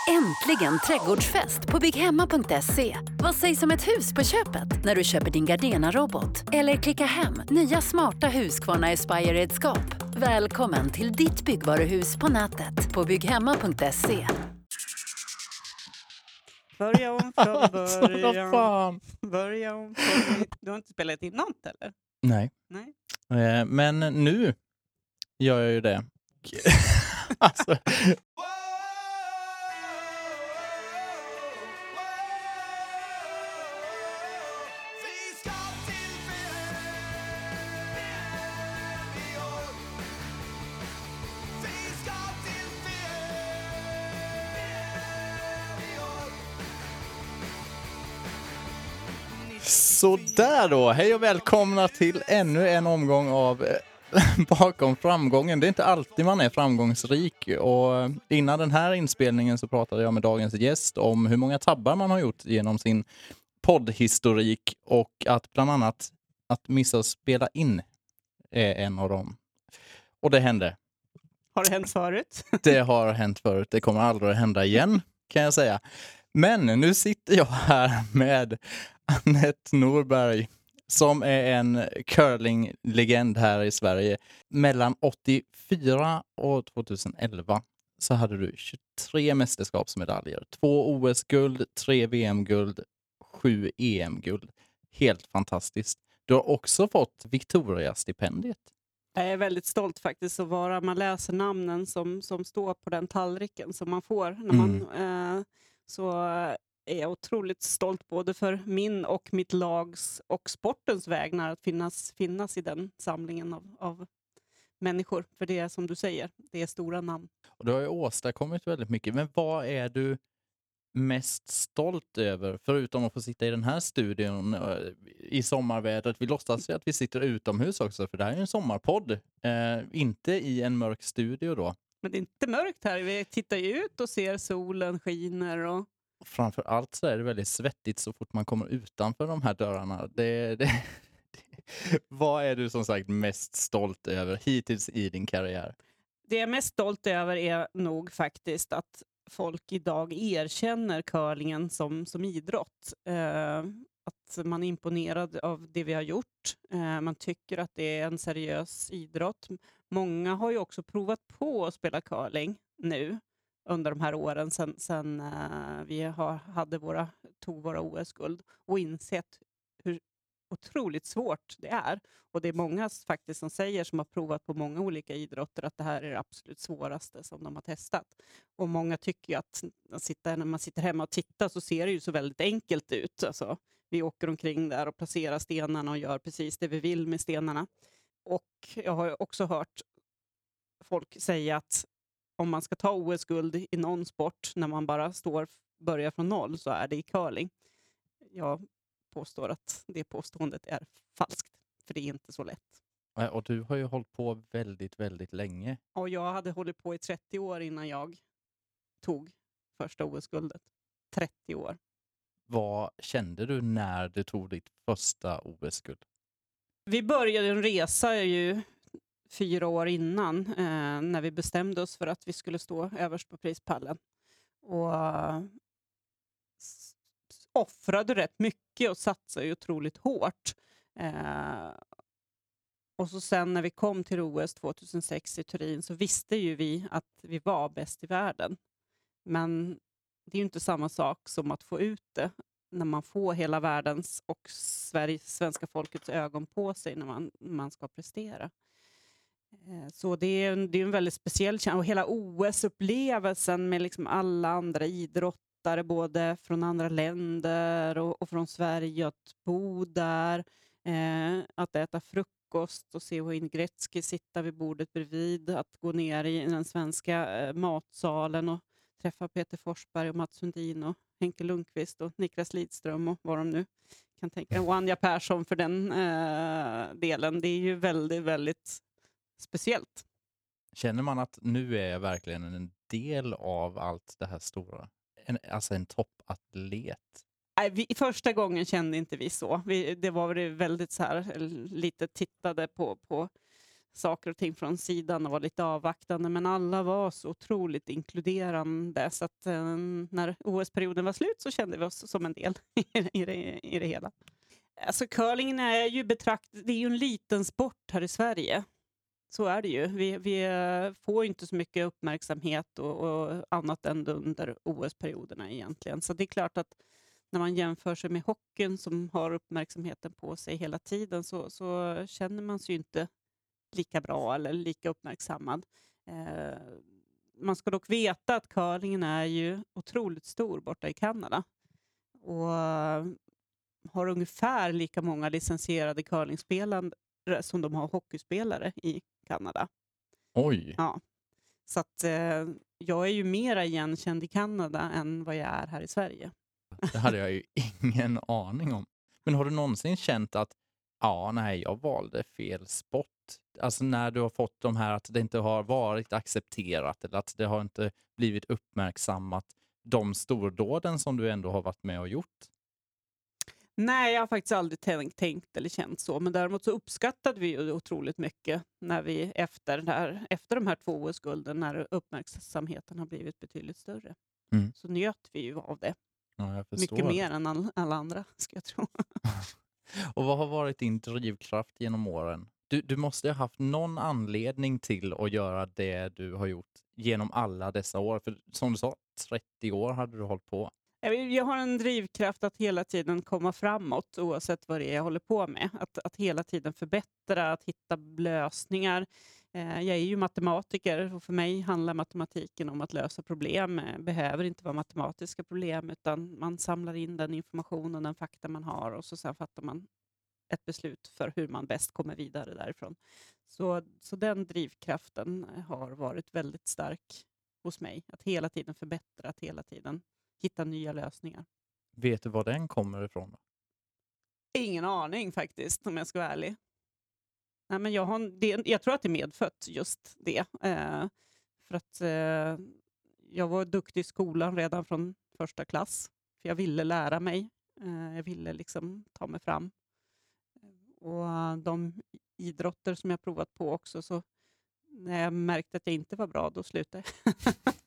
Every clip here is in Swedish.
Äntligen trädgårdsfest på bygghemma.se. Vad sägs om ett hus på köpet när du köper din Gardena-robot? Eller klicka hem nya smarta Husqvarna Aspire-redskap. Välkommen till ditt byggvaruhus på nätet på bygghemma.se. Börja om från början. Fan. Börja om från... Du har inte spelat in något, eller? Nej. Men nu gör jag ju det. Alltså. Så där då, hej och välkomna till ännu en omgång av Bakom framgången. Det är inte alltid man är framgångsrik, och innan den här inspelningen så pratade jag med dagens gäst om hur många tabbar man har gjort genom sin poddhistorik, och att bland annat att missa att spela in är en av dem. Och det hände. Har det hänt förut? Det har hänt förut, det kommer aldrig att hända igen, kan jag säga. Men nu sitter jag här med Anette Norberg, som är en curling-legend här i Sverige. Mellan 84 och 2011 så hade du 23 mästerskapsmedaljer. 2 OS-guld, 3 VM-guld, 7 EM-guld. Helt fantastiskt. Du har också fått Victoria-stipendiet. Jag är väldigt stolt faktiskt att vara. Man läser namnen som står på den tallriken som man får när man... Så är jag otroligt stolt både för min och mitt lags och sportens vägnar att finnas i den samlingen av människor. För det är som du säger, det är stora namn. Och du har ju åstadkommit väldigt mycket. Men vad är du mest stolt över, förutom att få sitta i den här studion i sommarvädret? Vi låtsas ju att vi sitter utomhus också, för det här är en sommarpodd. Inte i en mörk studio då. Men det är inte mörkt här. Vi tittar ju ut och ser solen skiner. Och... Framför allt så är det väldigt svettigt så fort man kommer utanför de här dörrarna. Vad är du som sagt mest stolt över hittills i din karriär? Det jag är mest stolt över är nog faktiskt att folk idag erkänner curlingen som idrott. Att man är imponerad av det vi har gjort. Man tycker att det är en seriös idrott. Många har ju också provat på att spela curling nu under de här åren sen vi tog våra OS-guld och insett hur otroligt svårt det är. Och det är många faktiskt som säger, som har provat på många olika idrotter, att det här är det absolut svåraste som de har testat. Och många tycker ju att när man sitter hemma och tittar så ser det ju så väldigt enkelt ut. Alltså, vi åker omkring där och placerar stenarna och gör precis det vi vill med stenarna. Och jag har också hört folk säga att om man ska ta OS-guld i någon sport när man bara börjar från noll, så är det i curling. Jag påstår att det påståendet är falskt, för det är inte så lätt. Och du har ju hållit på väldigt, väldigt länge. Och jag hade hållit på i 30 år innan jag tog första OS-guldet. 30 år. Vad kände du när du tog ditt första OS-guld? Vi började en resa ju 4 år innan, när vi bestämde oss för att vi skulle stå överst på prispallen. Och offrade rätt mycket och satsade ju otroligt hårt. Och så sen när vi kom till OS 2006 i Turin så visste ju vi att vi var bäst i världen. Men det är ju inte samma sak som att få ut det när man får hela världens och svenska folkets ögon på sig när man ska prestera. Så det är en väldigt speciell känsla. Och hela OS-upplevelsen med liksom alla andra idrottare, både från andra länder och från Sverige, att bo där, att äta frukost och se Wayne Gretzky sitta vid bordet bredvid, att gå ner i den svenska matsalen och träffa Peter Forsberg och Mats Sundin och Henke Lundqvist och Niklas Lidström och vad de nu kan tänka. Och Anja Persson för den delen. Det är ju väldigt, väldigt speciellt. Känner man att nu är jag verkligen en del av allt det här stora? Alltså en toppatlet? Nej, första gången kände inte vi så. Det var väldigt så här, lite tittade på saker och ting från sidan och var lite avvaktande. Men alla var så otroligt inkluderande. Så att när OS-perioden var slut så kände vi oss som en del i det hela. Alltså curlingen är ju det är ju en liten sport här i Sverige. Så är det ju. Vi får ju inte så mycket uppmärksamhet och annat än under OS-perioderna egentligen. Så det är klart att när man jämför sig med hockeyn som har uppmärksamheten på sig hela tiden så känner man sig ju inte lika bra eller lika uppmärksammad. Man ska dock veta att curlingen är ju otroligt stor borta i Kanada. Och har ungefär lika många licensierade curlingspelare som de har hockeyspelare i Kanada. Oj! Ja. Så att jag är ju mera igenkänd i Kanada än vad jag är här i Sverige. Det hade jag ju ingen aning om. Men har du någonsin känt att jag valde fel sport? Alltså när du har fått de här att det inte har varit accepterat eller att det har inte blivit uppmärksammat, de stordåden som du ändå har varit med och gjort? Nej, jag har faktiskt aldrig tänkt eller känt så. Men däremot så uppskattade vi ju otroligt mycket när vi efter de här 2 OS-gulden, när uppmärksamheten har blivit betydligt större. Så njöt vi ju av det. Ja, jag förstår. Mycket mer än alla andra, ska jag tro. Och vad har varit din drivkraft genom åren? Du måste ha haft någon anledning till att göra det du har gjort genom alla dessa år. För som du sa, 30 år hade du hållit på. Jag har en drivkraft att hela tiden komma framåt oavsett vad det är jag håller på med. Att hela tiden förbättra, att hitta lösningar. Jag är ju matematiker och för mig handlar matematiken om att lösa problem. Det behöver inte vara matematiska problem utan man samlar in den information och den fakta man har och så sen fattar man ett beslut för hur man bäst kommer vidare därifrån. Så den drivkraften har varit väldigt stark hos mig. Att hela tiden förbättra, att hela tiden hitta nya lösningar. Vet du var den kommer ifrån då? Ingen aning faktiskt, om jag ska vara ärlig. Nej, men jag tror att det är medfött just det. För att jag var duktig i skolan redan från första klass. För jag ville lära mig. Jag ville liksom ta mig fram. Och de idrotter som jag provat på också, så när jag märkte att jag inte var bra, då slutade jag.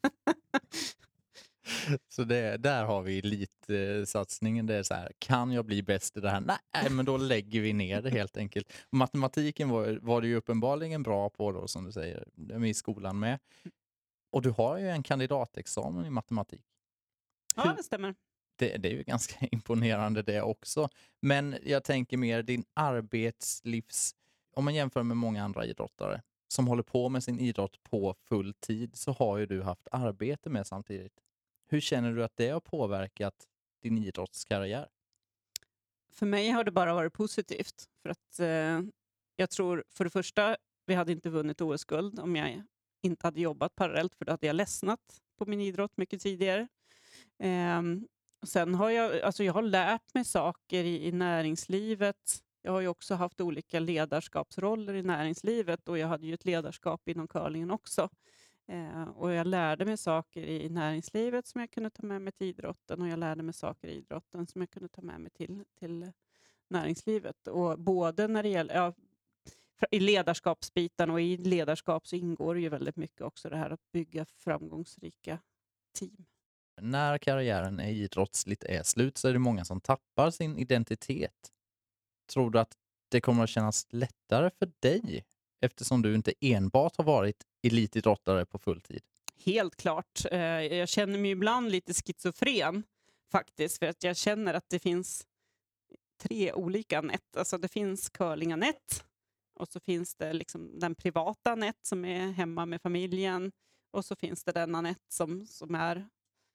Så där har vi lite satsningen. Det är så här, kan jag bli bäst i det här? Nej, men då lägger vi ner det helt enkelt. Matematiken var du ju uppenbarligen bra på då, som du säger, i skolan med. Och du har ju en kandidatexamen i matematik. Ja, det stämmer. Det är ju ganska imponerande det också. Men jag tänker mer din arbetslivs... Om man jämför med många andra idrottare som håller på med sin idrott på full tid, så har ju du haft arbete med samtidigt. Hur känner du att det har påverkat din idrottskarriär? För mig har det bara varit positivt. För att jag tror, för det första, vi hade inte vunnit OS-guld om jag inte hade jobbat parallellt, för då hade jag ledsnat på min idrott mycket tidigare. Sen har jag har lärt mig saker i näringslivet. Jag har ju också haft olika ledarskapsroller i näringslivet och jag hade ju ett ledarskap inom curlingen också. Och jag lärde mig saker i näringslivet som jag kunde ta med mig till idrotten och jag lärde mig saker i idrotten som jag kunde ta med mig till näringslivet. Och både när det gäller i ledarskapsbiten och i ledarskap så ingår det ju väldigt mycket också det här att bygga framgångsrika team. När karriären idrottsligt är slut så är det många som tappar sin identitet. Tror du att det kommer att kännas lättare för dig eftersom du inte enbart har varit elitidrottare på full tid? Helt klart. Jag känner mig ibland lite schizofren faktiskt, för att jag känner att det finns 3 olika Anette. Alltså det finns curling Anette och så finns det liksom den privata Anette som är hemma med familjen och så finns det den Anette som är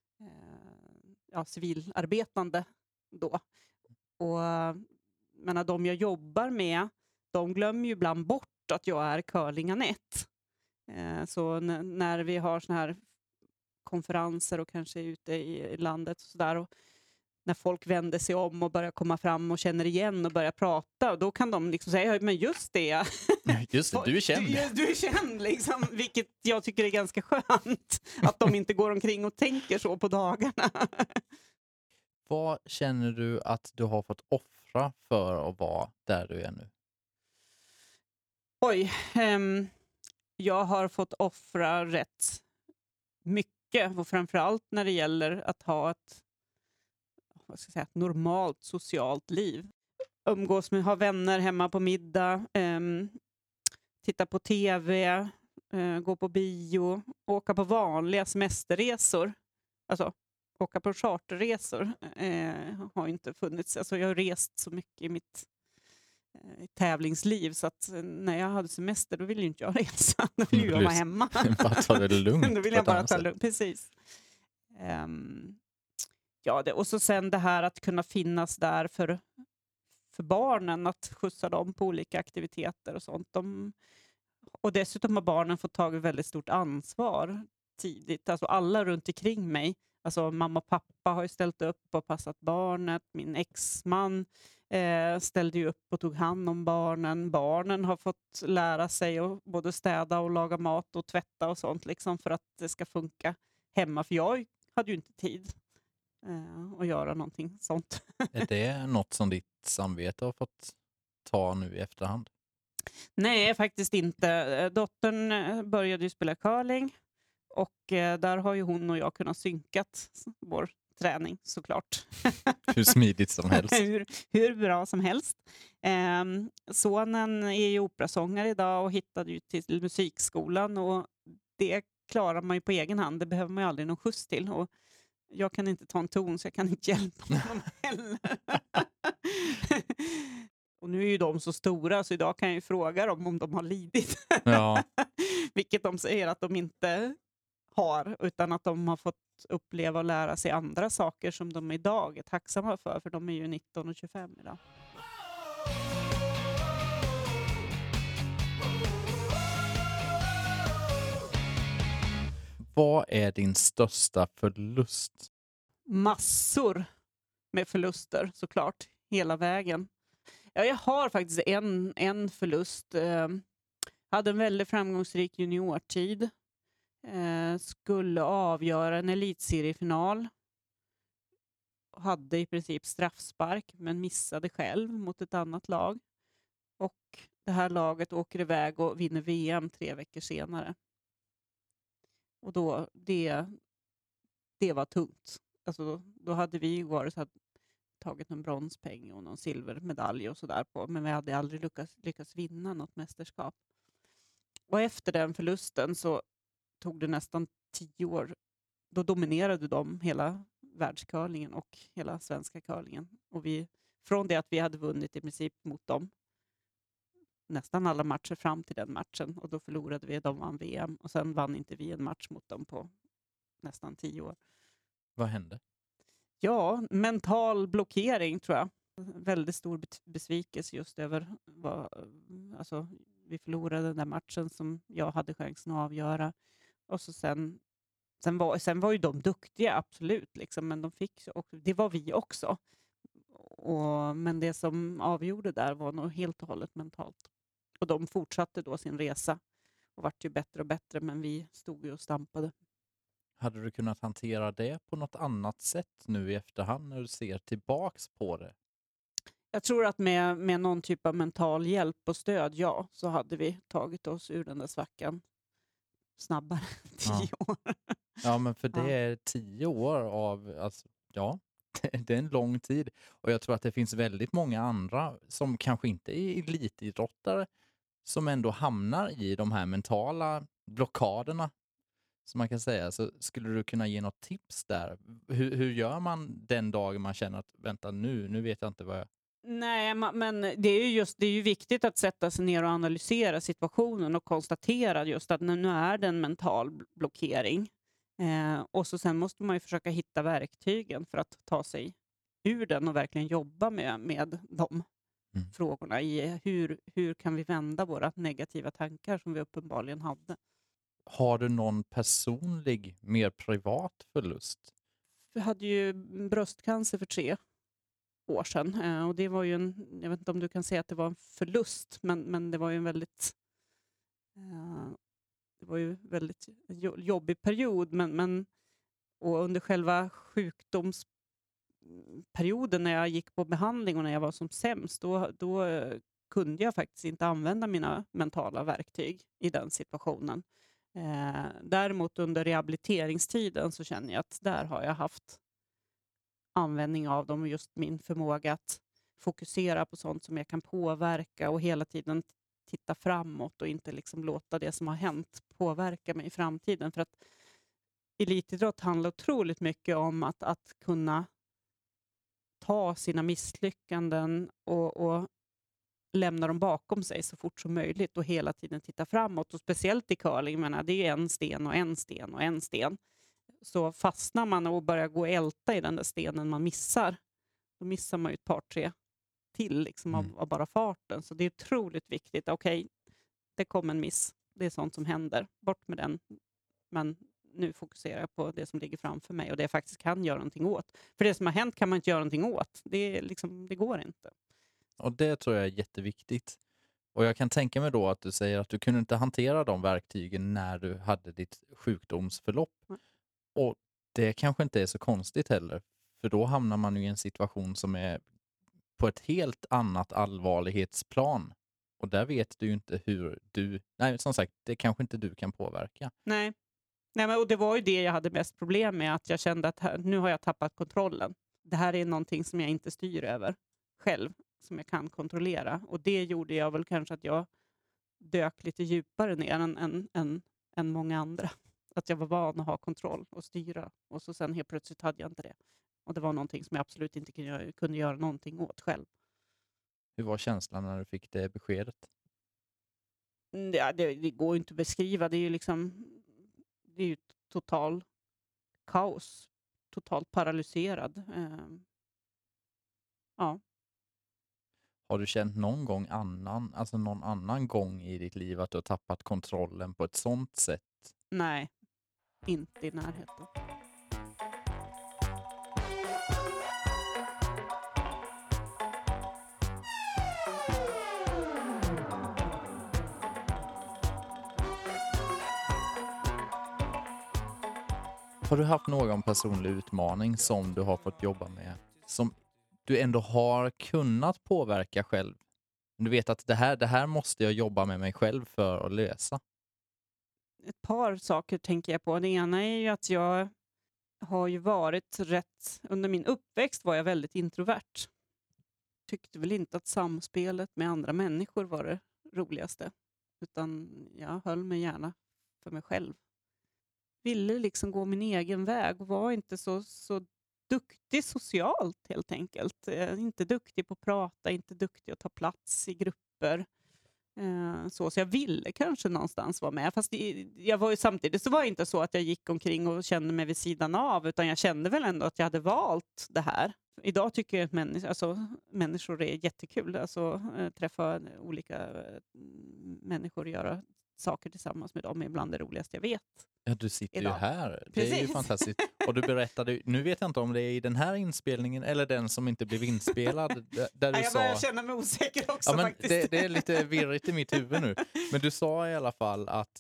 civilarbetande då. Och men de jag jobbar med, de glömmer ju ibland bort att jag är curling Anette. Så när vi har såna här konferenser och kanske ute i landet och sådär, och när folk vänder sig om och börjar komma fram och känner igen och börjar prata, då kan de liksom säga, men just det. Just det, du är känd. Du är känd liksom, vilket jag tycker är ganska skönt. Att de inte går omkring och tänker så på dagarna. Vad känner du att du har fått offra för att vara där du är nu? Oj, jag har fått offra rätt mycket, och framförallt när det gäller att ha ett, vad ska jag säga, ett normalt socialt liv. Umgås med, ha vänner hemma på middag, titta på tv, gå på bio, åka på vanliga semesterresor. Alltså åka på charterresor har inte funnits. Alltså jag har rest så mycket i mitt tävlingsliv, så att när jag hade semester då ville ju inte jag resa. Då ville jag vara hemma. Bara ta det lugnt. Då vill jag bara ta det lugnt, precis. Och så sen det här att kunna finnas där för barnen, att skjutsa dem på olika aktiviteter och sånt. Och dessutom har barnen fått ta väldigt stort ansvar tidigt. Alltså alla runt omkring mig. Alltså mamma och pappa har ju ställt upp och passat barnet. Min exman ställde ju upp och tog hand om barnen. Barnen har fått lära sig att både städa och laga mat och tvätta och sånt liksom, för att det ska funka hemma. För jag hade ju inte tid att göra någonting sånt. Är det något som ditt samvete har fått ta nu i efterhand? Nej, faktiskt inte. Dottern började ju spela curling, och där har ju hon och jag kunnat synkat vår träning såklart. Hur smidigt som helst. hur bra som helst. Sonen är ju operasångare idag och hittade ju till musikskolan, och det klarar man ju på egen hand. Det behöver man ju aldrig någon skjuts till. Och jag kan inte ta en ton, så jag kan inte hjälpa honom heller. Och nu är ju de så stora, så idag kan jag ju fråga dem om de har lidit. Ja. Vilket de säger att de inte har, utan att de har fått uppleva och lära sig andra saker som de idag är tacksamma för de är ju 19 och 25 idag. Vad är din största förlust? Massor med förluster såklart, hela vägen. Ja, jag har faktiskt en förlust. Hade en väldigt framgångsrik juniortid. Skulle avgöra en elitseriefinal. Hade i princip straffspark, men missade själv mot ett annat lag. Och det här laget åker iväg och vinner VM 3 veckor senare. Och då, det var tungt. Alltså då hade vi igår tagit en bronspeng och någon silvermedalj och sådär på. Men vi hade aldrig lyckats vinna något mästerskap. Och efter den förlusten så tog det nästan 10 år. Då dominerade de hela världscurlingen och hela svenska curlingen. Och från det att vi hade vunnit i princip mot dem nästan alla matcher fram till den matchen. Och då förlorade vi, de vann VM. Och sen vann inte vi en match mot dem på nästan 10 år. Vad hände? Ja, mental blockering tror jag. Väldigt stor besvikelse just över vi förlorade den där matchen som jag hade chansen att avgöra. Och så sen var ju de duktiga, absolut. Liksom, men de fick, och det var vi också. Men det som avgjorde där var nog helt och hållet mentalt. Och de fortsatte då sin resa och vart ju bättre och bättre, men vi stod ju och stampade. Hade du kunnat hantera det på något annat sätt nu i efterhand när du ser tillbaks på det? Jag tror att med någon typ av mental hjälp och stöd, ja, så hade vi tagit oss ur den där svackan snabbare. 10 år. Ja, men för det är 10 år av, alltså, ja, det är en lång tid. Och jag tror att det finns väldigt många andra som kanske inte är elitidrottare som ändå hamnar i de här mentala blockaderna, som man kan säga. Så skulle du kunna ge något tips där? Hur gör man den dagen man känner att vänta, nu vet jag inte vad jag... Nej, men det är ju viktigt att sätta sig ner och analysera situationen och konstatera just att nu är det en mental blockering. Och så sen måste man ju försöka hitta verktygen för att ta sig ur den och verkligen jobba med de frågorna. Hur kan vi vända våra negativa tankar som vi uppenbarligen hade? Har du någon personlig, mer privat förlust? Vi hade ju bröstcancer för 3 år sedan. Och det var ju jag vet inte om du kan säga att det var en förlust, men det var ju en väldigt jobbig period, och under själva sjukdomsperioden när jag gick på behandling och när jag var som sämst, då kunde jag faktiskt inte använda mina mentala verktyg i den situationen. Däremot under rehabiliteringstiden så känner jag att där har jag haft användning av dem och just min förmåga att fokusera på sånt som jag kan påverka och hela tiden titta framåt och inte liksom låta det som har hänt påverka mig i framtiden. För att elitidrott handlar otroligt mycket om att kunna ta sina misslyckanden och lämna dem bakom sig så fort som möjligt och hela tiden titta framåt. Och speciellt i curling, menar, det är en sten och en sten och en sten. Så fastnar man och börjar gå och älta i den där stenen man missar, då missar man ju ett par, tre till liksom av bara farten. Så det är otroligt viktigt. Okej, det kom en miss. Det är sånt som händer. Bort med den. Men nu fokuserar jag på det som ligger framför mig och det jag faktiskt kan göra någonting åt. För det som har hänt kan man inte göra någonting åt. Det går inte. Och det tror jag är jätteviktigt. Och jag kan tänka mig då att du säger att du kunde inte hantera de verktygen när du hade ditt sjukdomsförlopp. Och det kanske inte är så konstigt heller. För då hamnar man ju i en situation som är på ett helt annat allvarlighetsplan. Och där vet du ju inte hur du... Nej, som sagt, det kanske inte du kan påverka. Nej, och det var ju det jag hade mest problem med. Att jag kände att nu har jag tappat kontrollen. Det här är någonting som jag inte styr över själv. Som jag kan kontrollera. Och det gjorde jag väl kanske att jag dök lite djupare ner än många andra. Att jag var van att ha kontroll och styra. Och så sen helt plötsligt hade jag inte det. Och det var någonting som jag absolut inte kunde göra någonting åt själv. Hur var känslan när du fick det beskedet? Ja, det går inte att beskriva. Det är ju liksom... Det är ju total kaos. Totalt paralyserad. Ja. Har du känt någon annan gång i ditt liv att du har tappat kontrollen på ett sånt sätt? Nej, inte i närheten. Har du haft någon personlig utmaning som du har fått jobba med som du ändå har kunnat påverka själv? Du vet att det här måste jag jobba med mig själv för att lösa. Ett par saker tänker jag på. Det ena är ju att jag har ju varit under min uppväxt var jag väldigt introvert. Tyckte väl inte att samspelet med andra människor var det roligaste. Utan jag höll mig gärna för mig själv. Ville liksom gå min egen väg och var inte så duktig socialt helt enkelt. Inte duktig på att prata, inte duktig att ta plats i grupper. Så jag ville kanske någonstans vara med. Fast samtidigt så var det inte så att jag gick omkring och kände mig vid sidan av. Utan jag kände väl ändå att jag hade valt det här. Idag tycker jag att människor är jättekul. Träffa olika människor och göra saker tillsammans med dem är ibland det roligaste jag vet. Ja, du sitter idag. Ju här. Precis. Det är ju fantastiskt. Och du berättade, nu vet jag inte om det är i den här inspelningen eller den som inte blev inspelad. Där du jag börjar känna mig osäker också ja, men faktiskt. Det är lite virrigt i mitt huvud nu. Men du sa i alla fall att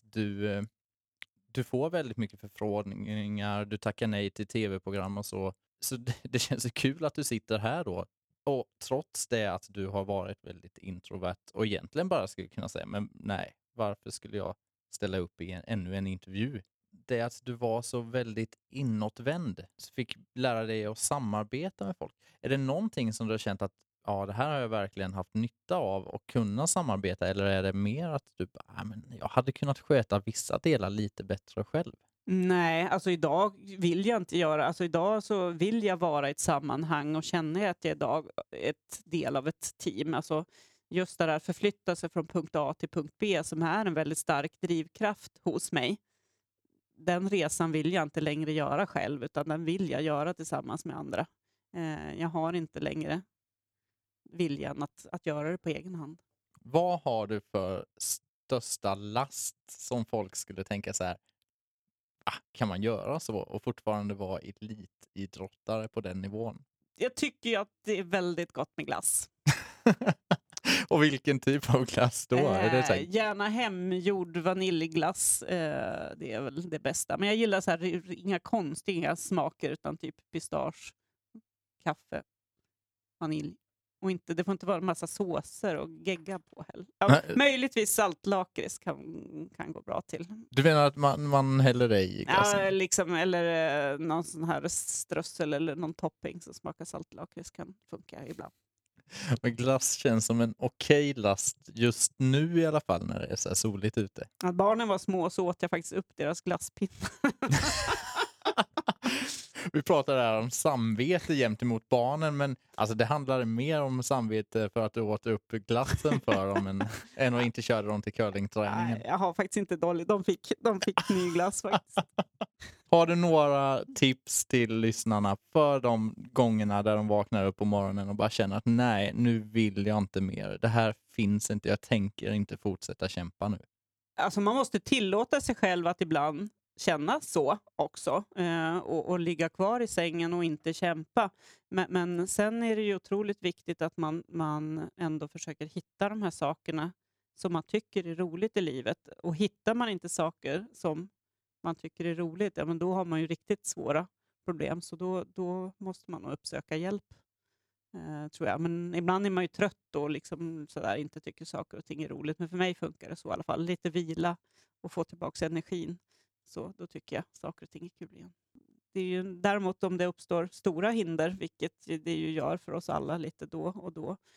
du får väldigt mycket förfrågningar, du tackar nej till tv-program och så. Så det känns ju kul att du sitter här då. Och trots det att du har varit väldigt introvert och egentligen bara skulle kunna säga, men nej, varför skulle jag ställa upp i ännu en intervju? Det är att du var så väldigt inåtvänd. Så fick lära dig att samarbeta med folk. Är det någonting som du har känt att det här har jag verkligen haft nytta av och kunna samarbeta? Eller är det mer att du jag hade kunnat sköta vissa delar lite bättre själv? Nej, idag vill jag inte göra. Idag så vill jag vara i ett sammanhang och känna att jag idag är ett del av ett team. Just det där förflytta sig från punkt A till punkt B som är en väldigt stark drivkraft hos mig. Den resan vill jag inte längre göra själv utan den vill jag göra tillsammans med andra. Jag har inte längre viljan att göra det på egen hand. Vad har du för största last som folk skulle tänka så här, kan man göra så och fortfarande vara elitidrottare på den nivån? Jag tycker att det är väldigt gott med glass. Och vilken typ av glass då? Är det så här... Gärna hemgjord vaniljglass. Det är väl det bästa. Men jag gillar så här, inga konstiga smaker utan typ pistage, kaffe, vanilj Och inte, det får inte vara en massa såser och gegga på heller. Ja, möjligtvis saltlakrits kan gå bra till. Du menar att man häller det i glassen? Ja, liksom, eller någon sån här strössel eller någon topping som smakar saltlakrits kan funka ibland. Men glass känns som en okej last just nu i alla fall när det är så här soligt ute. När barnen var små så åt jag faktiskt upp deras glasspinnar. Vi pratar här om samvete jämt emot barnen, men alltså det handlar mer om samvete för att du åt upp glassen för dem än att inte köra dem till curlingträningen. Nej, jag har faktiskt inte dåligt. De fick ny glass faktiskt. Har du några tips till lyssnarna för de gångerna där de vaknar upp på morgonen och bara känner att nej, nu vill jag inte mer. Det här finns inte, jag tänker inte fortsätta kämpa nu. Alltså man måste tillåta sig själv att ibland känna så också och ligga kvar i sängen och inte kämpa. Men sen är det ju otroligt viktigt att man ändå försöker hitta de här sakerna som man tycker är roligt i livet. Och hittar man inte saker som man tycker är roligt, ja, men då har man ju riktigt svåra problem. Så då måste man nog uppsöka hjälp, tror jag. Men ibland är man ju trött och liksom sådär, inte tycker saker och ting är roligt. Men för mig funkar det så i alla fall. Lite vila och få tillbaka energin. Så då tycker jag saker och ting är kul igen. Det är ju däremot om det uppstår stora hinder, vilket det ju gör för oss alla lite då och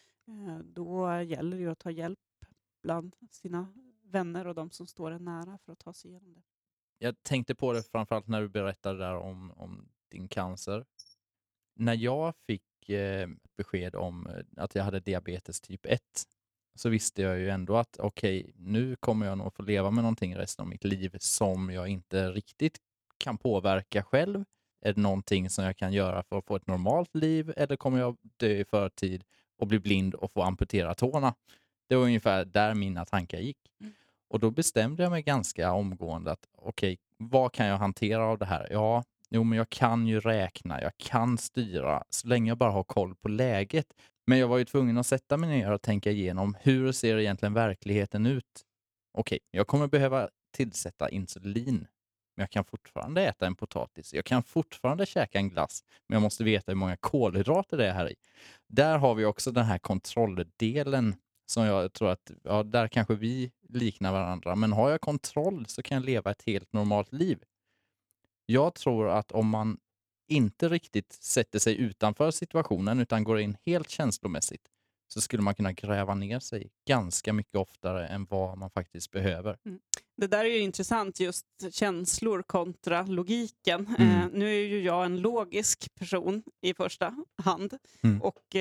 då gäller det ju att ta hjälp bland sina vänner och de som står en nära för att ta sig igenom det. Jag tänkte på det framförallt när du berättade där om din cancer. När jag fick besked om att jag hade diabetes typ 1 så visste jag ju ändå att okej, nu kommer jag nog få leva med någonting resten av mitt liv som jag inte riktigt kan påverka själv. Är det någonting som jag kan göra för att få ett normalt liv, eller kommer jag dö i förtid och bli blind och få amputera tårna? Det var ungefär där mina tankar gick. Och då bestämde jag mig ganska omgående att okej, vad kan jag hantera av det här? Ja, men jag kan ju räkna, jag kan styra så länge jag bara har koll på läget. Men jag var ju tvungen att sätta mig ner och tänka igenom hur ser egentligen verkligheten ut? Okej, jag kommer behöva tillsätta insulin. Men jag kan fortfarande äta en potatis. Jag kan fortfarande käka en glass. Men jag måste veta hur många kolhydrater det är här i. Där har vi också den här kontrolldelen som jag tror att, ja, där kanske vi liknar varandra. Men har jag kontroll så kan jag leva ett helt normalt liv. Jag tror att om man inte riktigt sätter sig utanför situationen utan går in helt känslomässigt så skulle man kunna gräva ner sig ganska mycket oftare än vad man faktiskt behöver. Det där är ju intressant, just känslor kontra logiken. Nu är ju jag en logisk person i första hand och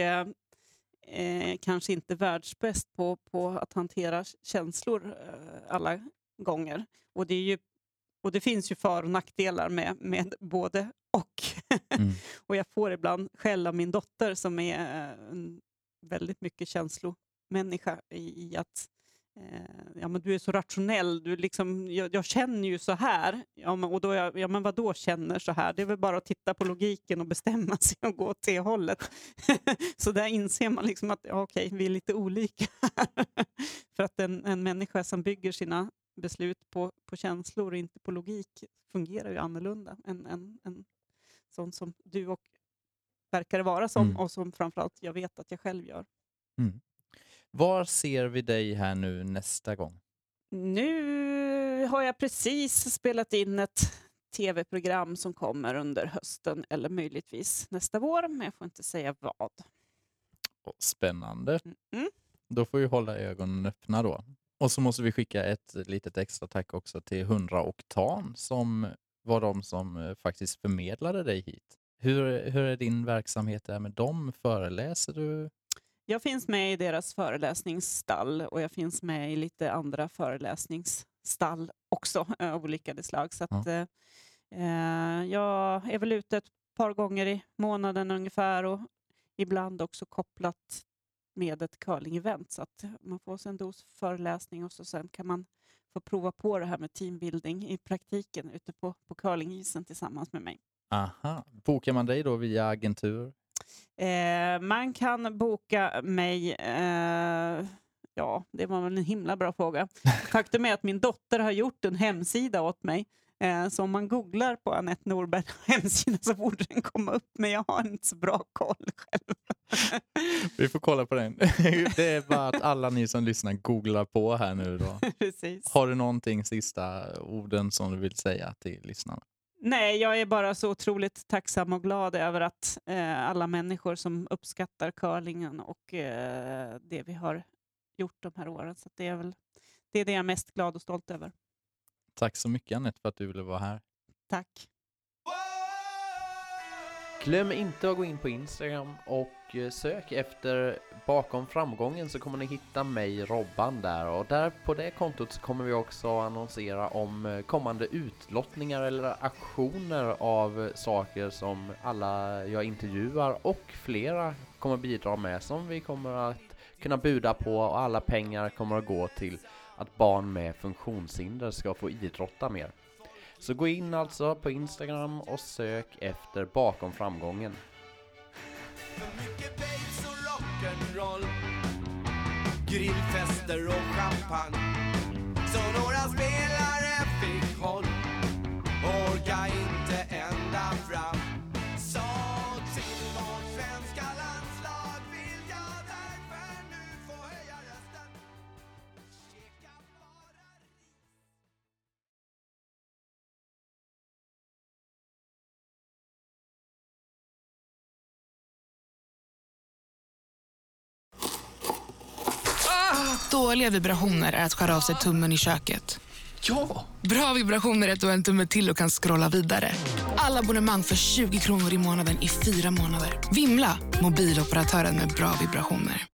kanske inte världsbäst på att hantera känslor alla gånger. Och det finns ju för- och nackdelar med både och. Och jag får ibland skäll av min dotter som är en väldigt mycket känslomänniska i att ja, men du är så rationell, du liksom, jag känner ju så här. Och då men vad då känner så här? Det är väl bara att titta på logiken och bestämma sig och gå åt det hållet. Så där inser man liksom att okej, vi är lite olika. För att en människa som bygger sina beslut på känslor och inte på logik fungerar ju annorlunda än en sån som du och verkar vara som och som framförallt jag vet att jag själv gör. Var ser vi dig här nu nästa gång? Nu har jag precis spelat in ett tv-program som kommer under hösten eller möjligtvis nästa vår, men jag får inte säga vad. Spännande. Då får vi hålla ögonen öppna då. Och så måste vi skicka ett litet extra tack också till 100 Oktan som var de som faktiskt förmedlade dig hit. Hur är din verksamhet där med dem? Föreläser du? Jag finns med i deras föreläsningsstall och jag finns med i lite andra föreläsningsstall också av olika slag. Så att, jag är väl ute ett par gånger i månaden ungefär och ibland också kopplat med ett curling-event så att man får sig en dos föreläsning och så sen kan man få prova på det här med teambuilding i praktiken ute på curlingisen tillsammans med mig. Aha. Bokar man dig då via agentur? Man kan boka mig, ja det var väl en himla bra fråga. Faktum är att min dotter har gjort en hemsida åt mig. Så om man googlar på Anette Norberg hemsida så borde den komma upp, men jag har inte så bra koll själv. Vi får kolla på den. Det är bara att alla ni som lyssnar googlar på här nu då. Precis. Har du någonting sista orden som du vill säga till lyssnarna? Nej, jag är bara så otroligt tacksam och glad över att alla människor som uppskattar curlingen och det vi har gjort de här åren. Så det är det jag är mest glad och stolt över. Tack så mycket, Annette, för att du ville vara här. Tack. Glöm inte att gå in på Instagram och sök efter Bakom framgången, så kommer ni hitta mig, Robban, där. Och där på det kontot så kommer vi också annonsera om kommande utlottningar eller auktioner av saker som alla jag intervjuar och flera kommer bidra med, som vi kommer att kunna buda på, och alla pengar kommer att gå till att barn med funktionshinder ska få idrotta mer. Så gå in alltså på Instagram och sök efter Bakom framgången. För mycket babes och rock'n'roll, grillfester och champagne, så några spelare fick håll, orka inte ända fram. Så till vårt svenska landslag vill jag därför nu få höja rösten. Käka bara ris. Dåliga vibrationer är att skära av sig tummen i köket. Ja! Bra vibrationer är att du har en tumme till och kan scrolla vidare. Alla abonnemang för 20 kronor i månaden i 4 månader. Vimla! Mobiloperatören med bra vibrationer.